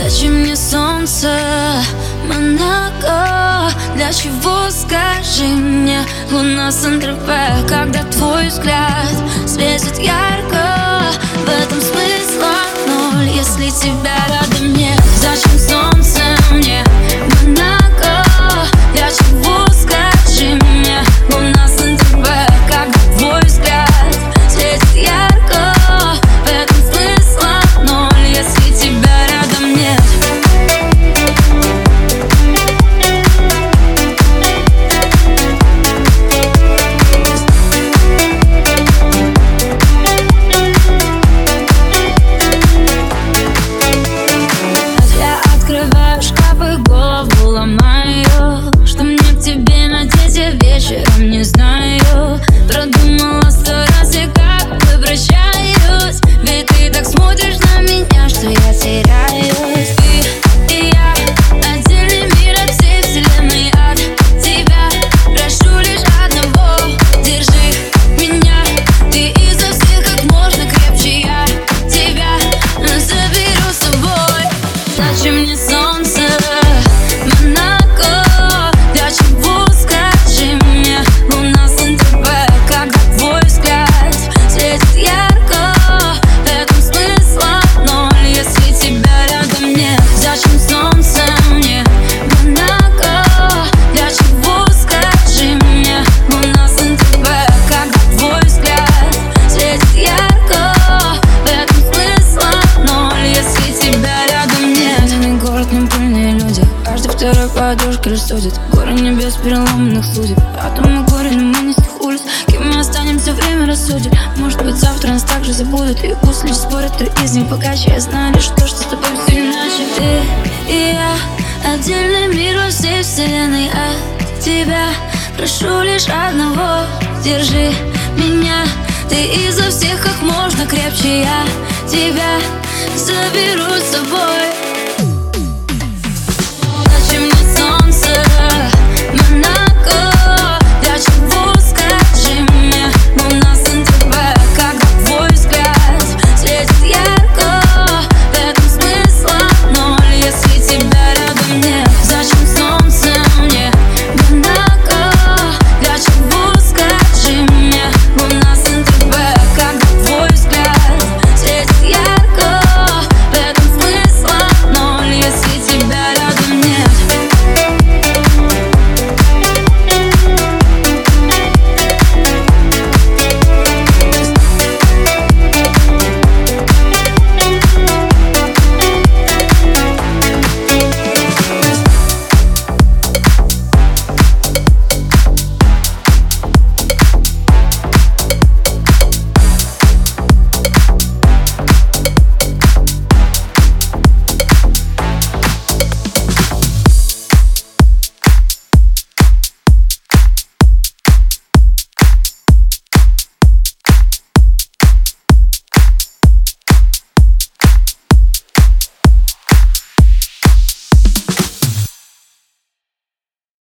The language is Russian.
Зачем мне солнце, Монако? Для чего, скажи мне, луна Сан-Тропе? Когда твой взгляд светит ярко, в этом смысла ноль, если тебя рядом нет. Зачем солнце мне, Монако? Для чего, скажи мне, луна Сан-Тропе? Когда твой взгляд светит ярко, в этом смысла ноль, если тебя рядом нет. Я открываю шкафы, голову ломаю. Что мне к тебе надеть, я вечером не знаю. Продумала 100 раз, я как бы прощаюсь. Ведь ты так смотришь на меня, что я теряюсь. Ты и я, отдельный мир от всей вселенной. От тебя прошу лишь одного: держи меня. Ты изо всех как можно крепче, я тебя заберу с собой. Зачем мне солнце, Монако? Для чего, скажи мне, луна Сан-Тропе? Когда твой взгляд светит ярко, в этом смысла ноль, если тебя рядом нет. Зачем солнце мне, Монако? Для чего, скажи мне, луна Сан-Тропе? Когда твой взгляд светит ярко, в этом смысла ноль, если тебя рядом нет. Медленный город, но пыльные люди. Каждый второй подушка рассудит. Горы небес, переломанных судеб. Атомы горе, но мы не с тех улиц. Кем мы останемся, время рассудит. Может быть, завтра нас также забудут. И пусть лишь спорят, кто из них богаче. Я знаю лишь то, что с тобой все иначе. Ты и я, отдельный мир во всей вселенной. От тебя прошу лишь одного: держи меня. Ты изо всех как можно крепче, я тебя заберу с собой.